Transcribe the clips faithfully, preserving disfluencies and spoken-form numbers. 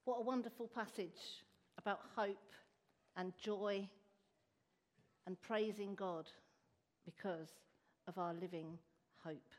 What a wonderful passage about hope and joy and praising God because of our living hope.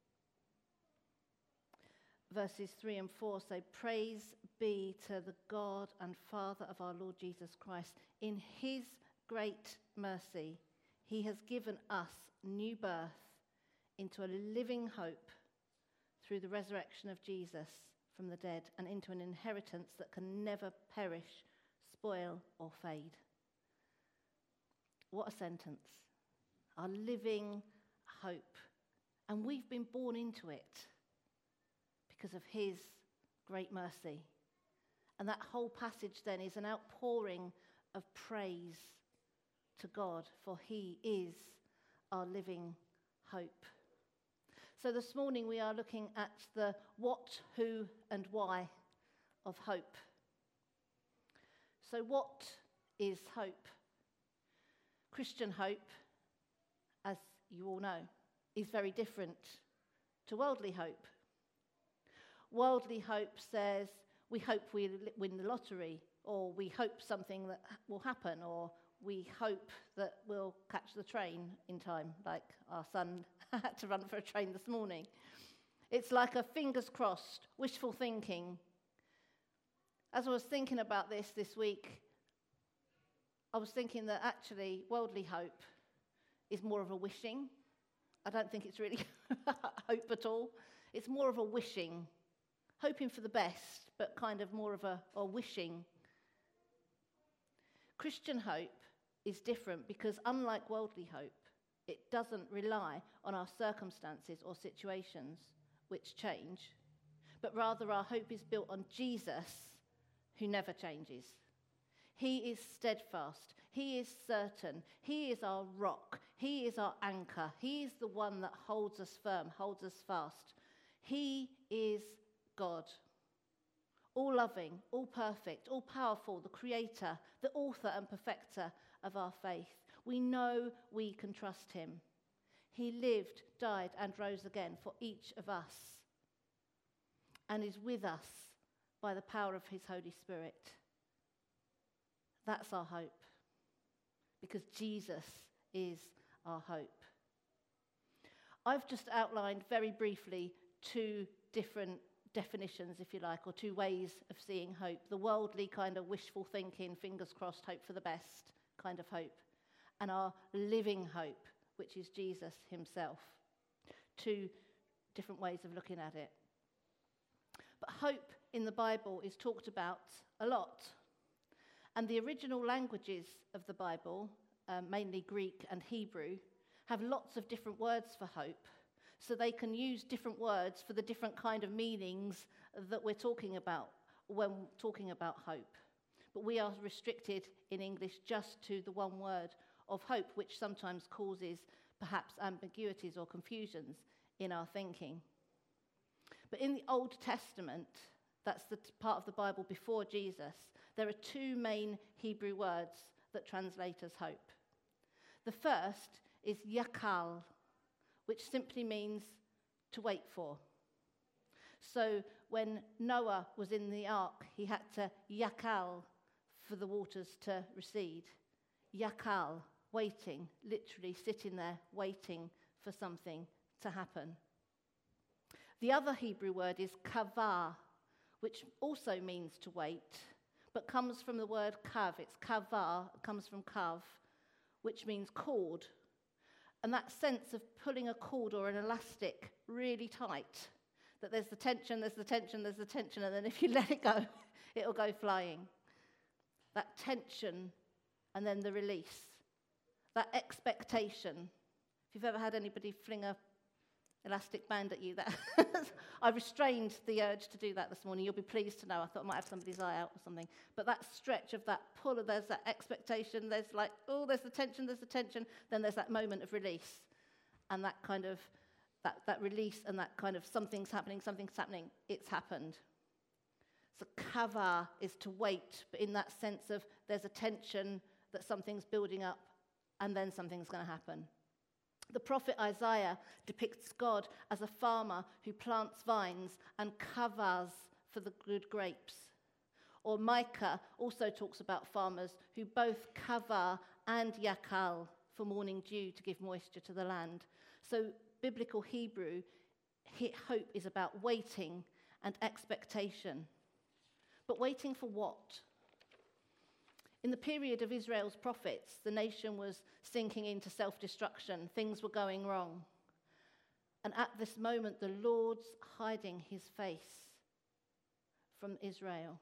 Verses three and four say, "Praise be to the God and Father of our Lord Jesus Christ. In his great mercy, he has given us new birth into a living hope through the resurrection of Jesus from the dead and into an inheritance that can never perish, spoil, or fade." What a sentence. Our living hope. And we've been born into it because of his great mercy. And that whole passage then is an outpouring of praise to God, for he is our living hope. So this morning we are looking at the what, who, and why of hope. So what is hope? Christian hope, as you all know, is very different to worldly hope. Worldly hope says we hope we win the lottery, or we hope something that will happen, or we hope that we'll catch the train in time, like our son had to run for a train this morning. It's like a fingers crossed, wishful thinking. As I was thinking about this this week, I was thinking that actually worldly hope is more of a wishing. I don't think it's really hope at all. It's more of a wishing, hoping for the best, but kind of more of a, a wishing. Christian hope is different because unlike worldly hope, it doesn't rely on our circumstances or situations, which change, but rather our hope is built on Jesus, who never changes. He is steadfast. He is certain. He is our rock. He is our anchor. He is the one that holds us firm, holds us fast. He is God. All loving, all perfect, all powerful, the creator, the author and perfecter of our faith. We know we can trust him. He lived, died, and rose again for each of us, and is with us by the power of his Holy Spirit. That's our hope, because Jesus is our hope. I've just outlined very briefly two different definitions, if you like, or two ways of seeing hope. The worldly kind of wishful thinking, fingers crossed, hope for the best kind of hope, and our living hope, which is Jesus himself. Two different ways of looking at it. But hope in the Bible is talked about a lot. And the original languages of the Bible, um, mainly Greek and Hebrew, have lots of different words for hope. So they can use different words for the different kind of meanings that we're talking about when talking about hope. But we are restricted in English just to the one word of hope, which sometimes causes perhaps ambiguities or confusions in our thinking. But in the Old Testament, that's the part of the Bible before Jesus, there are two main Hebrew words that translate as hope. The first is yakal, which simply means to wait for. So when Noah was in the ark, he had to yakal for the waters to recede. Yakal, waiting, literally sitting there waiting for something to happen. The other Hebrew word is kavah, which also means to wait, but comes from the word kav. It's kavah, it comes from kav, which means cord. And that sense of pulling a cord or an elastic really tight, that there's the tension, there's the tension, there's the tension, and then if you let it go, it'll go flying. That tension and then the release. That expectation. If you've ever had anybody fling a elastic band at you, that I restrained the urge to do that this morning. You'll be pleased to know. I thought I might have somebody's eye out or something. But that stretch of that pull, there's that expectation, there's like, oh, there's the tension, there's the tension, then there's that moment of release. And that kind of, that, that release and that kind of something's happening, something's happening, it's happened. So kavah is to wait, but in that sense of there's a tension that something's building up and then something's going to happen. The prophet Isaiah depicts God as a farmer who plants vines and kavahs for the good grapes. Or Micah also talks about farmers who both kava and yakal for morning dew to give moisture to the land. So biblical Hebrew, hope is about waiting and expectation. But waiting for what? In the period of Israel's prophets, the nation was sinking into self-destruction. Things were going wrong. And at this moment, the Lord's hiding his face from Israel.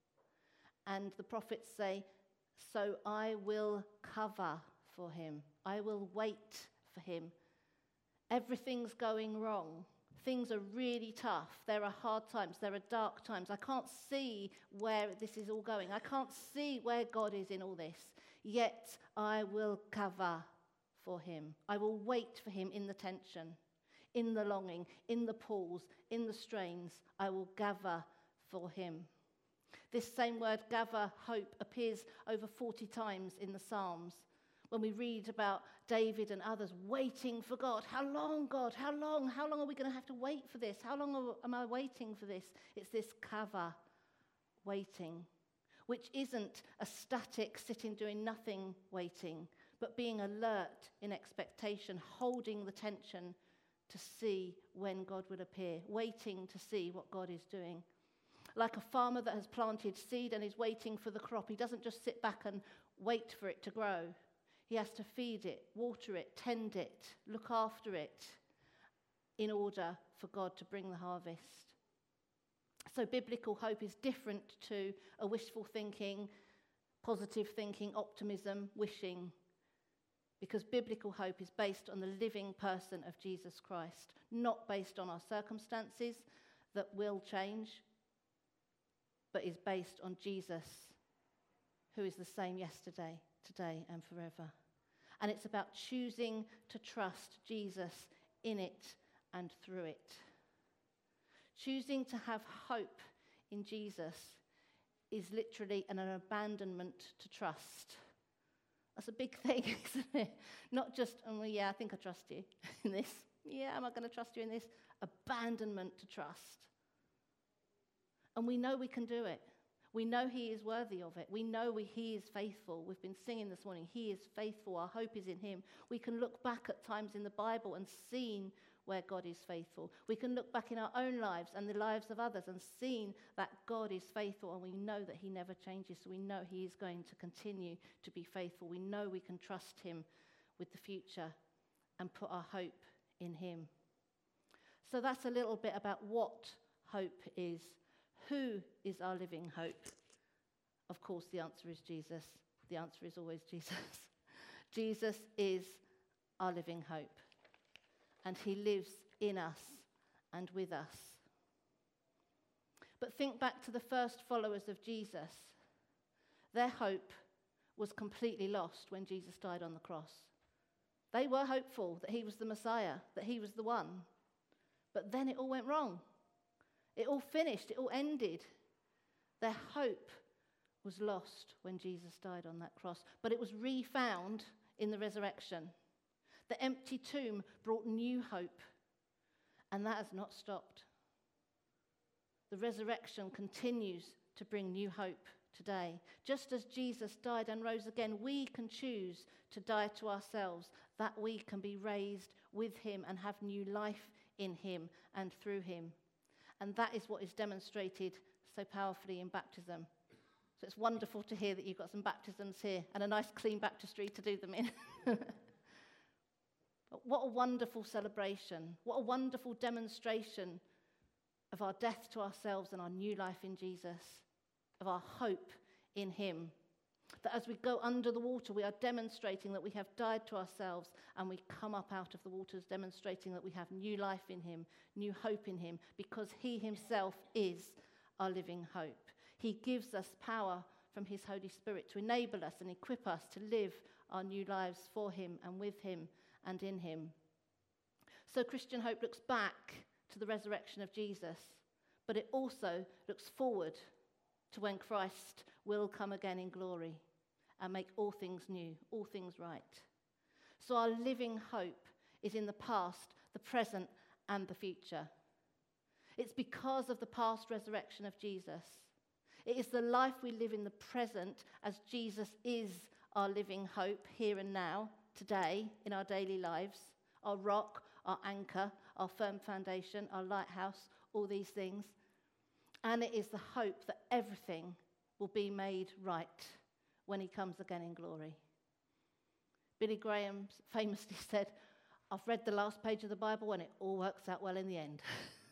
And the prophets say, so I will cover for him. I will wait for him. Everything's going wrong. Things are really tough. There are hard times. There are dark times. I can't see where this is all going. I can't see where God is in all this. Yet I will cover for him. I will wait for him in the tension, in the longing, in the pause, in the strains. I will gather for him. This same word, gather, hope, appears over forty times in the Psalms. When we read about David and others waiting for God. How long, God? How long? How long are we going to have to wait for this? How long am I waiting for this? It's this kava, waiting, which isn't a static sitting doing nothing waiting, but being alert in expectation, holding the tension to see when God will appear, waiting to see what God is doing. Like a farmer that has planted seed and is waiting for the crop. He doesn't just sit back and wait for it to grow. He has to feed it, water it, tend it, look after it in order for God to bring the harvest. So biblical hope is different to a wishful thinking, positive thinking, optimism, wishing, because biblical hope is based on the living person of Jesus Christ, not based on our circumstances that will change, but is based on Jesus, who is the same yesterday, today and forever. And it's about choosing to trust Jesus in it and through it. Choosing to have hope in Jesus is literally an abandonment to trust. That's a big thing, isn't it? Not just, oh yeah, I think I trust you in this. Yeah, am I going to trust you in this? Abandonment to trust. And we know we can do it. We know he is worthy of it. We know we, he is faithful. We've been singing this morning, he is faithful. Our hope is in him. We can look back at times in the Bible and seen where God is faithful. We can look back in our own lives and the lives of others and seen that God is faithful, and we know that he never changes. So we know he is going to continue to be faithful. We know we can trust him with the future and put our hope in him. So that's a little bit about what hope is. Who is our living hope? Of course, the answer is Jesus. The answer is always Jesus. Jesus is our living hope, and he lives in us and with us. But think back to the first followers of Jesus. Their hope was completely lost when Jesus died on the cross. They were hopeful that he was the Messiah, that he was the one. But then it all went wrong. It all finished. It all ended. Their hope was lost when Jesus died on that cross. But it was refound in the resurrection. The empty tomb brought new hope. And that has not stopped. The resurrection continues to bring new hope today. Just as Jesus died and rose again, we can choose to die to ourselves, that we can be raised with him and have new life in him and through him. And that is what is demonstrated so powerfully in baptism. So it's wonderful to hear that you've got some baptisms here and a nice clean baptistry to do them in. But what a wonderful celebration. What a wonderful demonstration of our death to ourselves and our new life in Jesus, of our hope in him. That as we go under the water, we are demonstrating that we have died to ourselves, and we come up out of the waters demonstrating that we have new life in him, new hope in him, because he himself is our living hope. He gives us power from his Holy Spirit to enable us and equip us to live our new lives for him and with him and in him. So Christian hope looks back to the resurrection of Jesus, but it also looks forward to when Christ will come again in glory and make all things new, all things right. So our living hope is in the past, the present, and the future. It's because of the past resurrection of Jesus. It is the life we live in the present as Jesus is our living hope here and now, today, in our daily lives, our rock, our anchor, our firm foundation, our lighthouse, all these things. And it is the hope that everything will be made right when he comes again in glory. Billy Graham famously said, I've read the last page of the Bible and it all works out well in the end.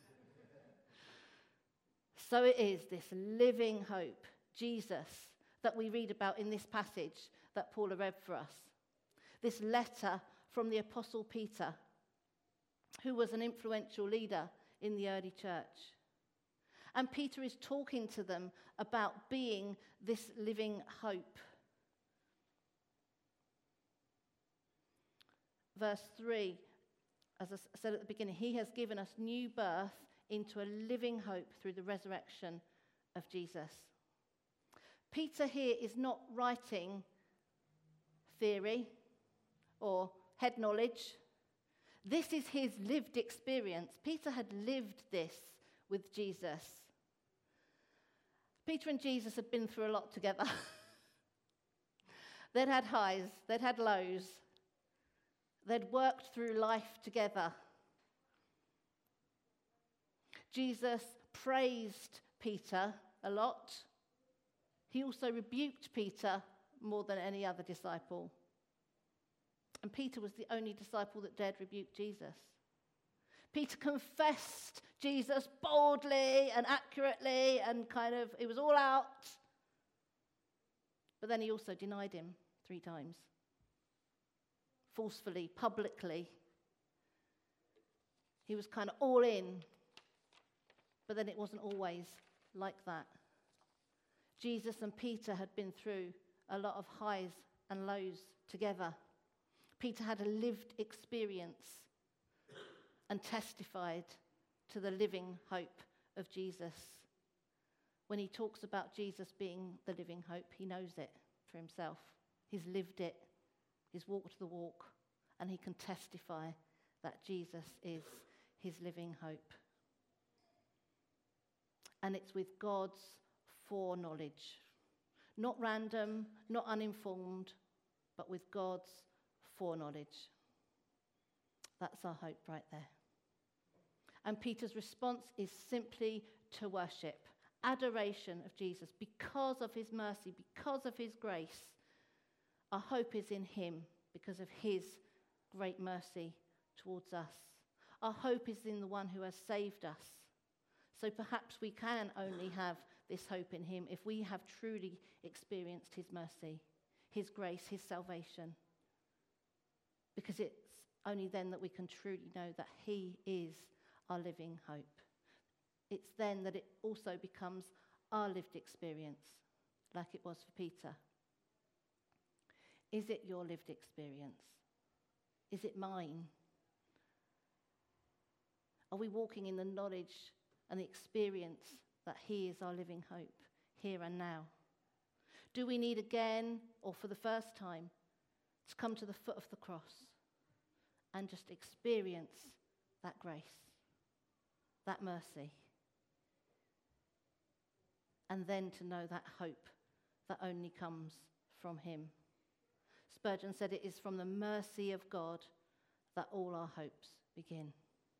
So it is this living hope, Jesus, that we read about in this passage that Paula read for us. This letter from the Apostle Peter, who was an influential leader in the early church. And Peter is talking to them about being this living hope. Verse three, as I said at the beginning, he has given us new birth into a living hope through the resurrection of Jesus. Peter here is not writing theory or head knowledge. This is his lived experience. Peter had lived this with Jesus. Peter and Jesus had been through a lot together. They'd had highs, they'd had lows. They'd worked through life together. Jesus praised Peter a lot. He also rebuked Peter more than any other disciple. And Peter was the only disciple that dared rebuke Jesus. Peter confessed Jesus boldly and accurately and kind of, it was all out. But then he also denied him three times. Forcefully, publicly. He was kind of all in. But then it wasn't always like that. Jesus and Peter had been through a lot of highs and lows together. Peter had a lived experience and testified to the living hope of Jesus. When he talks about Jesus being the living hope, he knows it for himself. He's lived it. He's walked the walk. And he can testify that Jesus is his living hope. And it's with God's foreknowledge. Not random, not uninformed, but with God's foreknowledge. That's our hope right there. And Peter's response is simply to worship, adoration of Jesus. Because of his mercy, because of his grace, our hope is in him because of his great mercy towards us. Our hope is in the one who has saved us. So perhaps we can only have this hope in him if we have truly experienced his mercy, his grace, his salvation. Because it's only then that we can truly know that he is our living hope. It's then that it also becomes our lived experience, like it was for Peter. Is it your lived experience? Is it mine? Are we walking in the knowledge and the experience that he is our living hope here and now? Do we need again, or for the first time, to come to the foot of the cross and just experience that grace, that mercy, and then to know that hope that only comes from him? Spurgeon said it is from the mercy of God that all our hopes begin.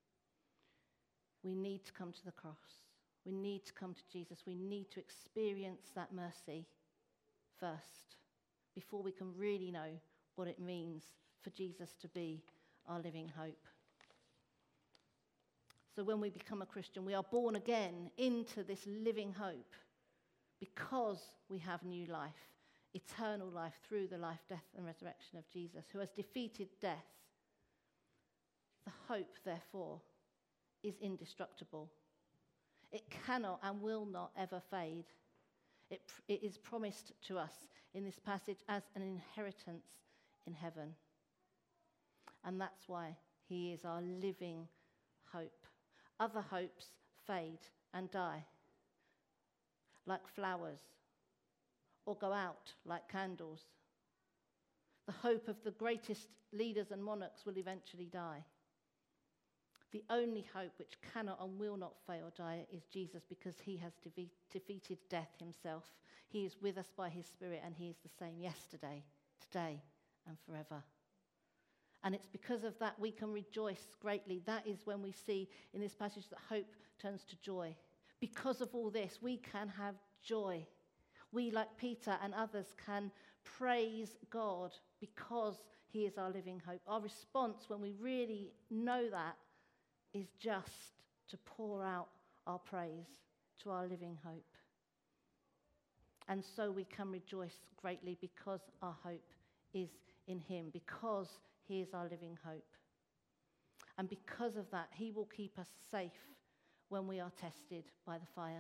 We need to come to the cross. We need to come to Jesus. We need to experience that mercy first before we can really know what it means for Jesus to be our living hope. So when we become a Christian, we are born again into this living hope because we have new life, eternal life through the life, death, and resurrection of Jesus, who has defeated death. The hope, therefore, is indestructible. It cannot and will not ever fade. It, it is promised to us in this passage as an inheritance in heaven. And that's why he is our living hope. Other hopes fade and die, like flowers, or go out like candles. The hope of the greatest leaders and monarchs will eventually die. The only hope which cannot and will not fail or die is Jesus, because he has defe- defeated death himself. He is with us by his Spirit, and he is the same yesterday, today, and forever. And it's because of that we can rejoice greatly. That is when we see in this passage that hope turns to joy. Because of all this, we can have joy. We, like Peter and others, can praise God because he is our living hope. Our response when we really know that is just to pour out our praise to our living hope. And so we can rejoice greatly because our hope is in him, because he is our living hope. And because of that, he will keep us safe when we are tested by the fire.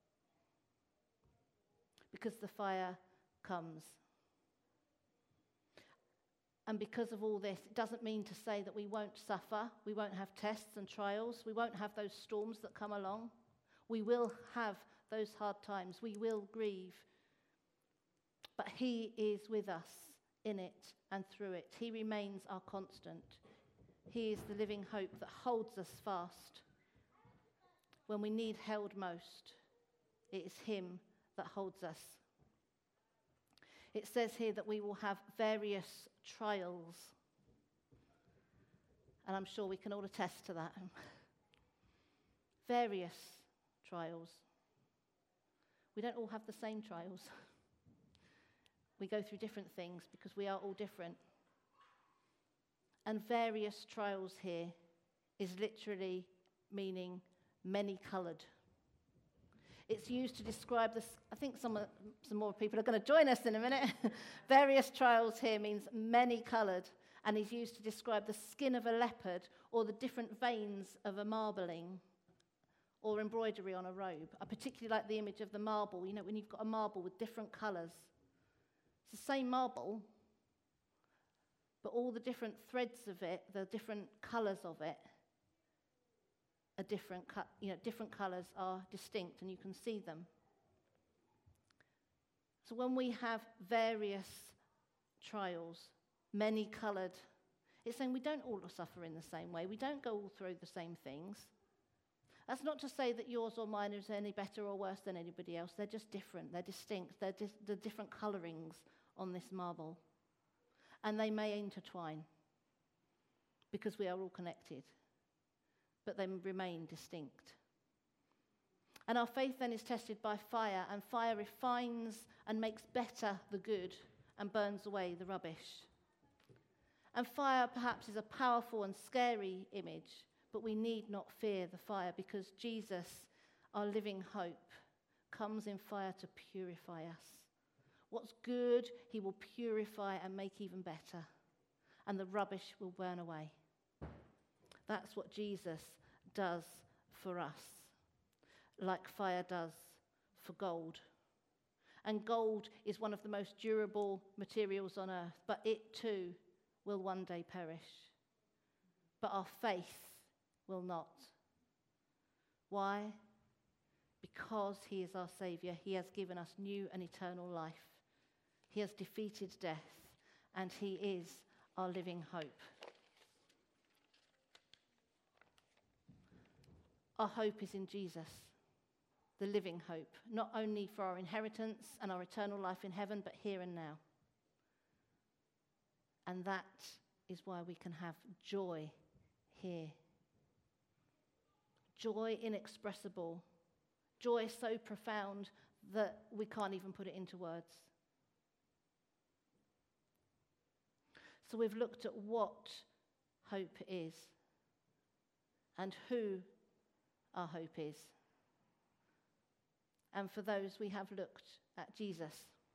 Because the fire comes. And because of all this, it doesn't mean to say that we won't suffer, we won't have tests and trials, we won't have those storms that come along. We will have those hard times, we will grieve. But he is with us in it and through it. He remains our constant. He is the living hope that holds us fast. When we need held most, it is him that holds us. It says here that we will have various trials. And I'm sure we can all attest to that. Various trials. We don't all have the same trials. We go through different things because we are all different. And various trials here is literally meaning many-coloured. It's used to describe this. I think some, some more people are going to join us in a minute. Various trials here means many-coloured, and is used to describe the skin of a leopard or the different veins of a marbling or embroidery on a robe. I particularly like the image of the marble. You know, when you've got a marble with different colours. It's the same marble, but all the different threads of it, the different colours of it, are different. You know, different colours are distinct, and you can see them. So when we have various trials, many-coloured, it's saying we don't all suffer in the same way. We don't go all through the same things. That's not to say that yours or mine is any better or worse than anybody else. They're just different. They're distinct. They're di- the different colourings on this marble. And they may intertwine because we are all connected, but they remain distinct. And our faith then is tested by fire, and fire refines and makes better the good and burns away the rubbish. And fire perhaps is a powerful and scary image, but we need not fear the fire because Jesus, our living hope, comes in fire to purify us. What's good, he will purify and make even better, and the rubbish will burn away. That's what Jesus does for us, like fire does for gold. And gold is one of the most durable materials on earth, but it too will one day perish. But our faith will not. Why? Because he is our Saviour. He has given us new and eternal life. He has defeated death, and he is our living hope. Our hope is in Jesus, the living hope, not only for our inheritance and our eternal life in heaven, but here and now. And that is why we can have joy here. Joy inexpressible. Joy so profound that we can't even put it into words. So we've looked at what hope is and who our hope is. And for those, we have looked at Jesus.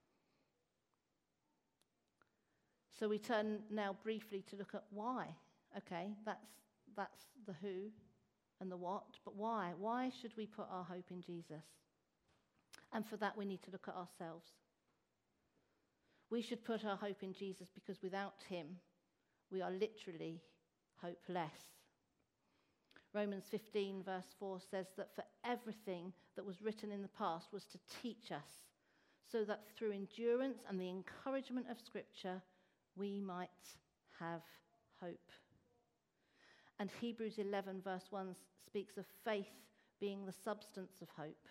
So we turn now briefly to look at why. Okay, that's that's the who and the what, but why? Why should we put our hope in Jesus? And for that, we need to look at ourselves. We should put our hope in Jesus because without him, we are literally hopeless. Romans fifteen verse four says that for everything that was written in the past was to teach us, so that through endurance and the encouragement of Scripture, we might have hope. And Hebrews eleven verse one speaks of faith being the substance of hope.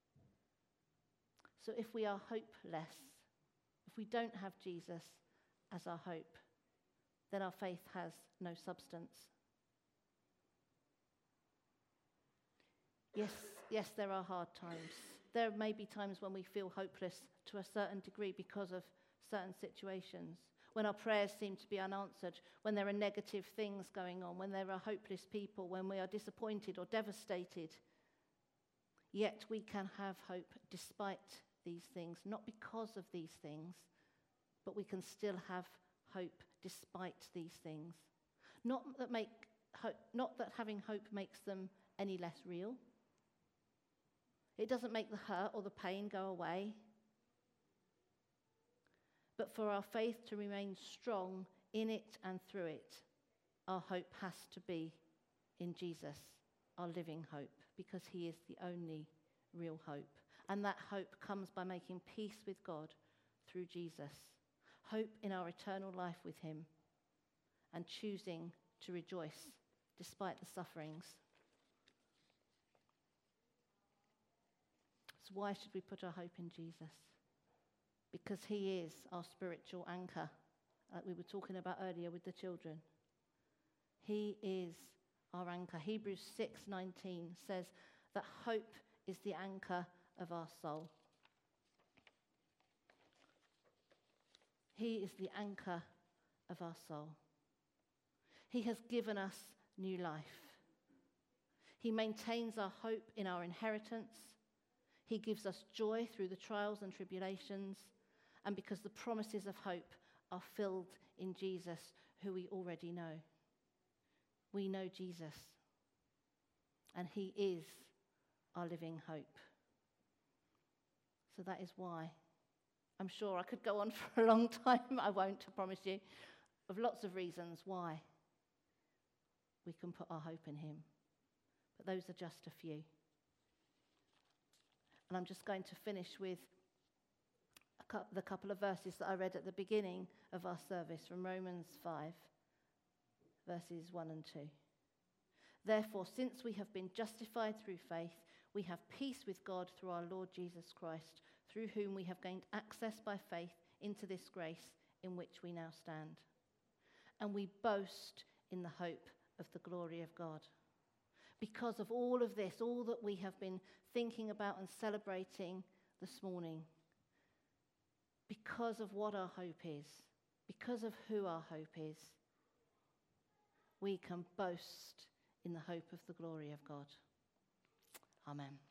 So if we are hopeless, if we don't have Jesus as our hope, then our faith has no substance. Yes, yes, there are hard times. There may be times when we feel hopeless to a certain degree because of certain situations, when our prayers seem to be unanswered, when there are negative things going on, when there are hopeless people, when we are disappointed or devastated. Yet we can have hope despite these things, not because of these things, but we can still have hope despite these things. Not that make hope, not that having hope makes them any less real. It doesn't make the hurt or the pain go away. But for our faith to remain strong in it and through it, our hope has to be in Jesus, our living hope, because he is the only real hope. And that hope comes by making peace with God through Jesus. Hope in our eternal life with him and choosing to rejoice despite the sufferings. So why should we put our hope in Jesus? Because he is our spiritual anchor, like we were talking about earlier with the children. He is our anchor. Hebrews six nineteen says that hope is the anchor of our soul. He is the anchor of our soul. He has given us new life. He maintains our hope in our inheritance. He gives us joy through the trials and tribulations, and because the promises of hope are filled in Jesus, who we already know. We know Jesus, and he is our living hope. So that is why. I'm sure I could go on for a long time. I won't, I promise you. Of lots of reasons why we can put our hope in him. But those are just a few. And I'm just going to finish with a cu- the couple of verses that I read at the beginning of our service from Romans five, verses one and two. Therefore, since we have been justified through faith, we have peace with God through our Lord Jesus Christ, through whom we have gained access by faith into this grace in which we now stand. And we boast in the hope of the glory of God. Because of all of this, all that we have been thinking about and celebrating this morning, because of what our hope is, because of who our hope is, we can boast in the hope of the glory of God. Amen.